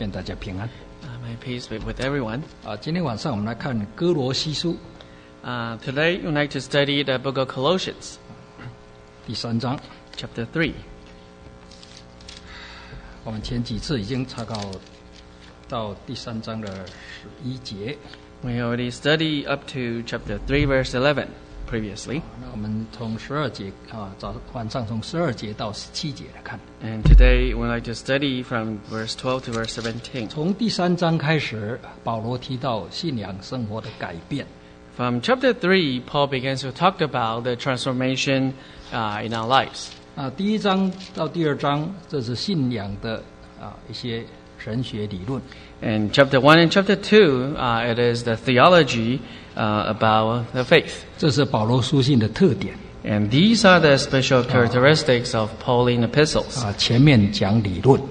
愿大家平安。 May peace be with everyone. 今天晚上我们来看哥罗西书 Today we'd like to study the book of Colossians, 第3章。 chapter 3. 我们前几次已经查到第3章的11节。 We already studied up to chapter 3, verse 11 previously. 那我们从12节晚上从12节到17节来看。 And today we'd like to study from verse 12 to verse 17. 从第3章开始，保罗提到信仰生活的改变。 From chapter 3, Paul begins to talk about the transformation in our lives. 第1章到第2章，这是信仰的一些神学理论。 In chapter 1 and chapter 2, it is the theology about the faith. 这是保罗书信的特点。 And these are the special characteristics of Pauline epistles. 前面讲理论。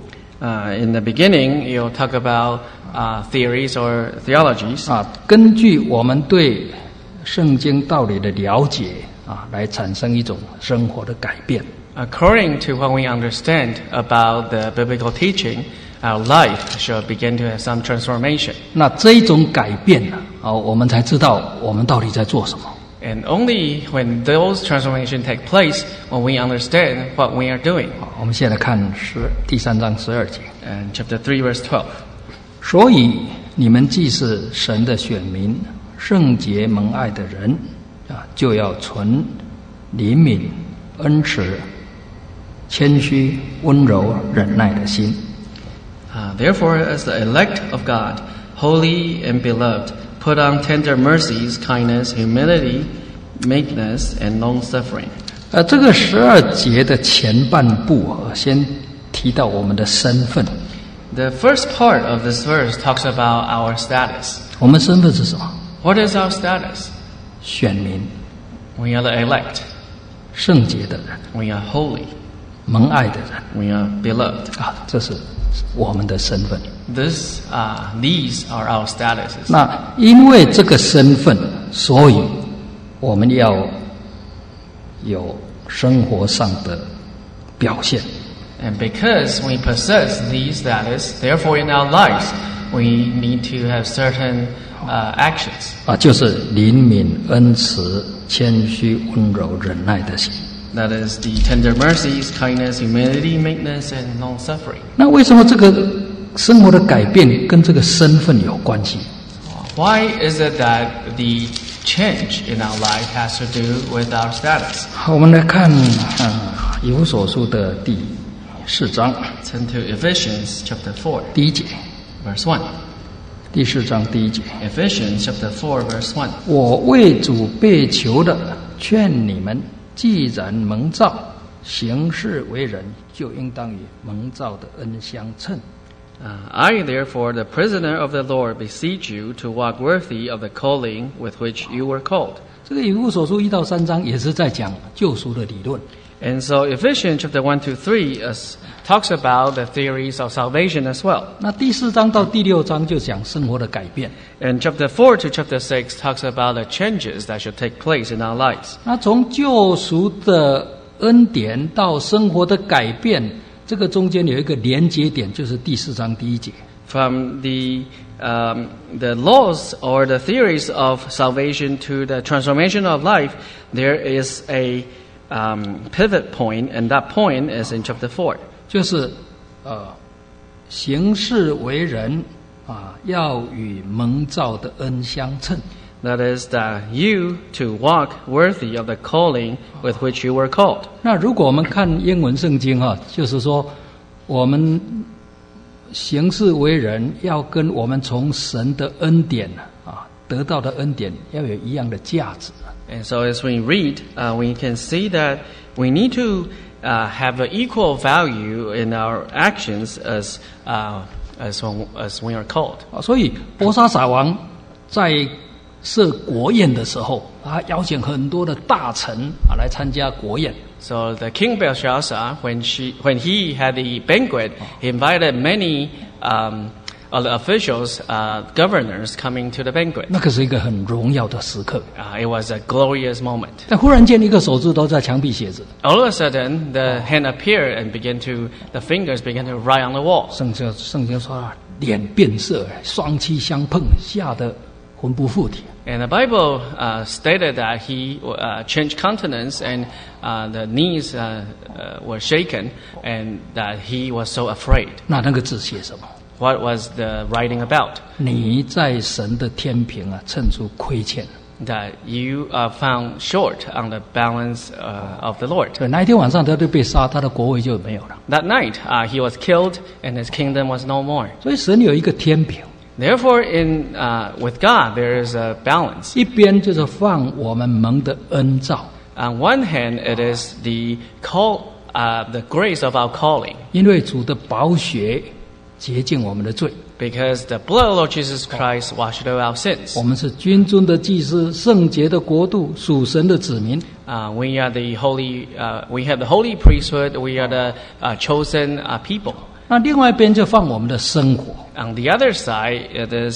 In the beginning, you'll talk about theories or theologies. 根据我们对圣经道理的了解来产生一种生活的改变。 According to what we understand about the biblical teaching, our life should begin to have some transformation. 那这一种改变我们才知道我们到底在做什么。 And only when those transformations take place, when we understand what we are doing. 我们现在看第3章12节。 And chapter 3, verse 12. 所以你们既是神的选民，圣洁蒙爱的人就要存怜悯、恩慈、谦虚、温柔、忍耐的心。 Therefore, as the elect of God, holy and beloved, put on tender mercies, kindness, humility, meekness, and long-suffering. 这个12节的前半部先提到我们的身份。 The first part of this verse talks about our status. 我们身份是什么？ What is our status? 选民， We are the elect. 圣洁的人， We are holy. 蒙爱的人。 We are beloved. 这是我们的身份。 These are our statuses. 那因为这个身份，所以我们要有生活上的表现。 And because we possess these status, therefore in our lives, we need to have certain actions. 就是怜悯、恩慈、谦虚、温柔、忍耐的心。 That is the tender mercies, kindness, humility, meekness, and long-suffering. 那为什么这个生活的改变跟这个身份有关系？ Why is it that the change in our life has to do with our status? 好，我们来看以弗所书的第4章 Turn to Ephesians chapter 4, 第1节。 verse 1. 第4章第1节。 Ephesians chapter 4, verse 1. 我为主被囚的，劝你们，既然蒙召，行事为人，就应当与蒙召的恩相称。 I, therefore, the prisoner of the Lord, beseech you to walk worthy of the calling with which you were called. 这个以弗所书1到3章也是在讲救赎的理论。 And so Ephesians chapter 1 to 3 talks about the theories of salvation as well. 那第4章到第6章就讲生活的改变。 And chapter 4 to chapter 6 talks about the changes that should take place in our lives. 那从救赎的恩典到生活的改变，这个中间有一个连接点，就是第4章第1节。 From the laws or the theories of salvation to the transformation of life, there is a pivot point, and that point is in chapter 4. 就是行事为人要与蒙召的恩相称。 That is that you to walk worthy of the calling with which you were called. 那如果我们看英文圣经就是说我们行事为人要跟我们从神的恩典得到的恩典要有一样的价值。 And so as we read, we can see that we need to have an equal value in our actions as we are called. 所以波沙撒王在设国宴的时候，他邀请很多的大臣来参加国宴。 So the king Belshazzar, when he had the banquet, he invited many other officials, governors coming to the banquet. 那个是一个很荣耀的时刻。 It was a glorious moment. 但忽然间，一个手指头在墙壁写着。 All of a sudden, the hand appeared and the fingers began to write on the wall. 圣经说脸变色，双膝相碰，吓得魂不附体。 And the Bible stated that he changed countenance and the knees were shaken and that he was so afraid. 那个字写什么？ What was the writing about? 你在神的天平啊，称出亏欠。 That you are found short on the balance of the Lord. 对，那一天晚上他就被杀，他的国位就没有了。 That night he was killed and his kingdom was no more. 所以神有一个天平， Therefore, with God there is a balance. 一边就是放我们蒙的恩召， On one hand, it is the the grace of our calling, 因为主的宝血洁净我们的罪。 because the blood of Lord Jesus Christ washed away our sins. 我们是君尊的祭司，圣洁的国度，属神的子民。 We are the holy. We have the holy priesthood. We are the chosen people. 那另外一边就放我们的生活， On the other side, it is